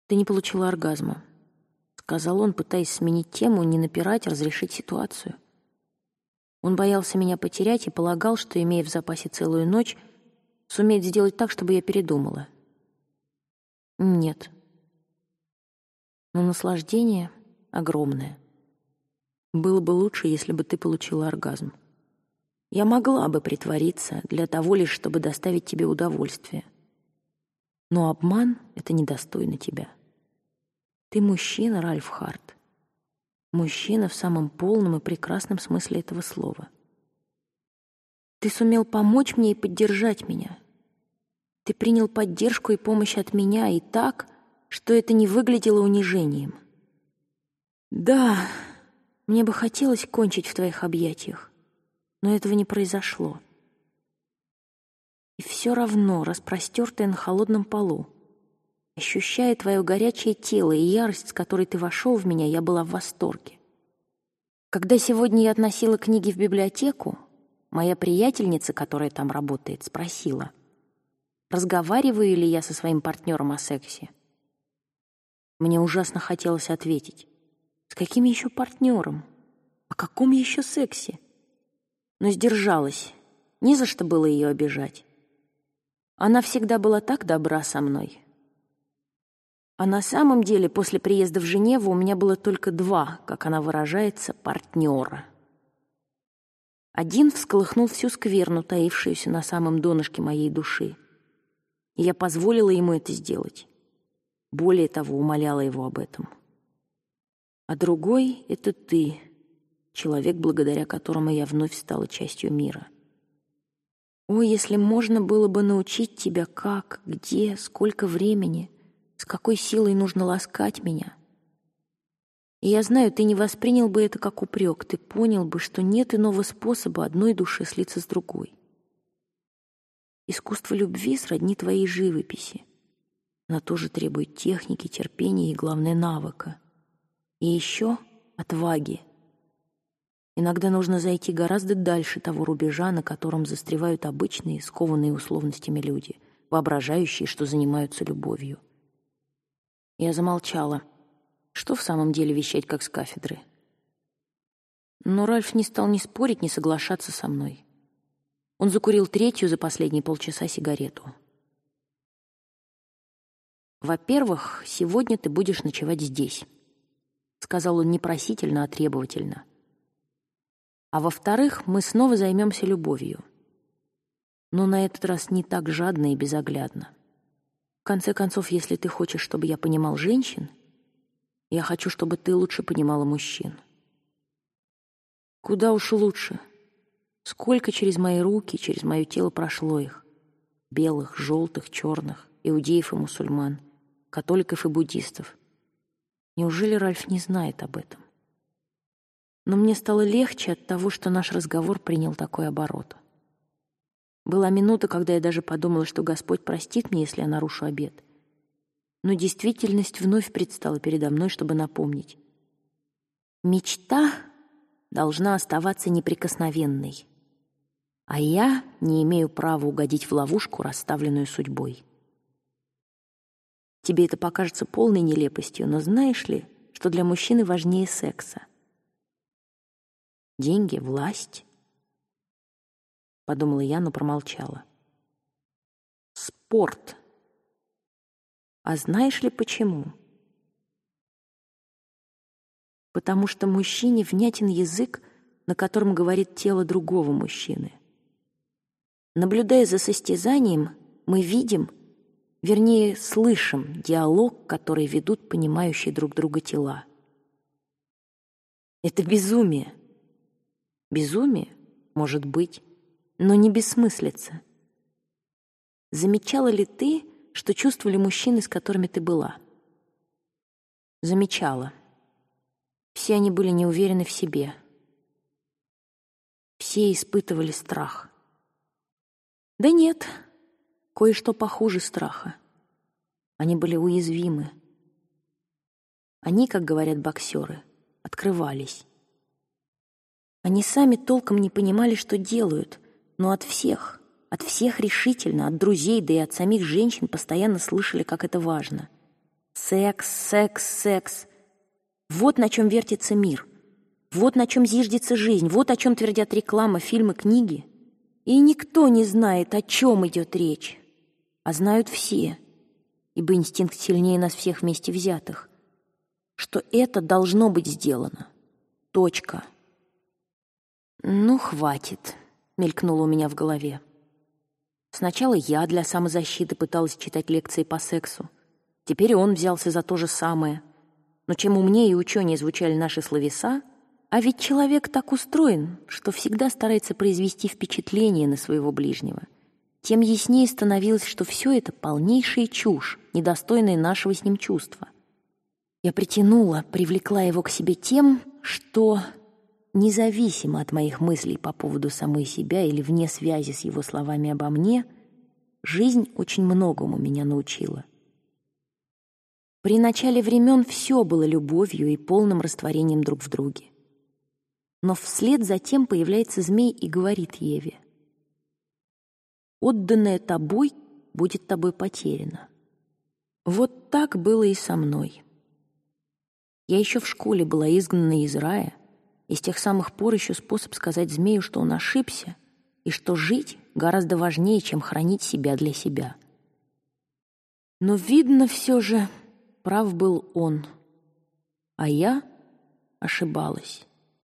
«Ты не получила оргазма», — сказал он, пытаясь сменить тему, не напирать, разрешить ситуацию. Он боялся меня потерять и полагал, что, имея в запасе целую ночь, сумеет сделать так, чтобы я передумала. Нет. Но наслаждение огромное. Было бы лучше, если бы ты получила оргазм. Я могла бы притвориться для того лишь, чтобы доставить тебе удовольствие. Но обман — это недостойно тебя. Ты мужчина, Ральф Харт. Мужчина в самом полном и прекрасном смысле этого слова. Ты сумел помочь мне и поддержать меня. Ты принял поддержку и помощь от меня и так, что это не выглядело унижением. Да, мне бы хотелось кончить в твоих объятиях, но этого не произошло. И все равно, распростертая на холодном полу, ощущая твое горячее тело и ярость, с которой ты вошел в меня, я была в восторге. Когда сегодня я относила книги в библиотеку, моя приятельница, которая там работает, спросила, разговариваю ли я со своим партнером о сексе. Мне ужасно хотелось ответить, с каким еще партнером? О каком еще сексе? Но сдержалась, не за что было ее обижать. Она всегда была так добра со мной. А на самом деле, после приезда в Женеву у меня было только два, как она выражается, партнера. Один всколыхнул всю скверну, таившуюся на самом донышке моей души. И я позволила ему это сделать. Более того, умоляла его об этом. А другой — это ты, человек, благодаря которому я вновь стала частью мира. О, если можно было бы научить тебя, как, где, сколько времени, с какой силой нужно ласкать меня. И я знаю, ты не воспринял бы это как упрек, ты понял бы, что нет иного способа одной душе слиться с другой. Искусство любви сродни твоей живописи. Она тоже требует техники, терпения и, главное, навыка. И еще отваги. Иногда нужно зайти гораздо дальше того рубежа, на котором застревают обычные, скованные условностями люди, воображающие, что занимаются любовью. Я замолчала. Что в самом деле вещать, как с кафедры? Но Ральф не стал ни спорить, ни соглашаться со мной. Он закурил третью за последние полчаса сигарету. «Во-первых, сегодня ты будешь ночевать здесь», — сказал он не просительно, а требовательно. «А во-вторых, мы снова займемся любовью. Но на этот раз не так жадно и безоглядно. В конце концов, если ты хочешь, чтобы я понимал женщин, я хочу, чтобы ты лучше понимала мужчин. Куда уж лучше. Сколько через мои руки, через мое тело прошло их. Белых, желтых, черных, иудеев и мусульман, католиков и буддистов. Неужели Ральф не знает об этом? Но мне стало легче от того, что наш разговор принял такой оборот. Была минута, когда я даже подумала, что Господь простит мне, если я нарушу обет. Но действительность вновь предстала передо мной, чтобы напомнить. Мечта должна оставаться неприкосновенной, а я не имею права угодить в ловушку, расставленную судьбой. Тебе это покажется полной нелепостью, но знаешь ли, что для мужчины важнее секса? Деньги, власть? Подумала я, но промолчала. Спорт. А знаешь ли почему? Потому что мужчине внятен язык, на котором говорит тело другого мужчины. Наблюдая за состязанием, мы видим, вернее, слышим диалог, который ведут понимающие друг друга тела. Это безумие. Безумие, может быть, но не бессмыслица. Замечала ли ты, что чувствовали мужчины, с которыми ты была? Замечала. Все они были неуверены в себе. Все испытывали страх. Да нет, кое-что похуже страха. Они были уязвимы. Они, как говорят боксеры, открывались. Они сами толком не понимали, что делают, но от всех решительно, от друзей, да и от самих женщин постоянно слышали, как это важно. Секс, секс, секс. Вот на чем вертится мир. Вот на чем зиждется жизнь. Вот о чем твердят реклама, фильмы, книги. И никто не знает, о чем идет речь. А знают все, ибо инстинкт сильнее нас всех вместе взятых, что это должно быть сделано. Точка. «Ну, хватит», — мелькнуло у меня в голове. Сначала я для самозащиты пыталась читать лекции по сексу. Теперь он взялся за то же самое. Но чем умнее и ученее звучали наши словеса, а ведь человек так устроен, что всегда старается произвести впечатление на своего ближнего, тем яснее становилось, что все это полнейшая чушь, недостойная нашего с ним чувства. Я притянула, привлекла его к себе тем, что, независимо от моих мыслей по поводу самой себя или вне связи с его словами обо мне, жизнь очень многому меня научила. При начале времен все было любовью и полным растворением друг в друге. Но вслед за тем появляется змей и говорит Еве: «Отданное тобой будет тобой потеряно». Вот так было и со мной. Я еще в школе была изгнана из рая, и с тех самых пор ищу способ сказать змею, что он ошибся, и что жить гораздо важнее, чем хранить себя для себя. Но, видно, все же прав был он, а я ошибалась.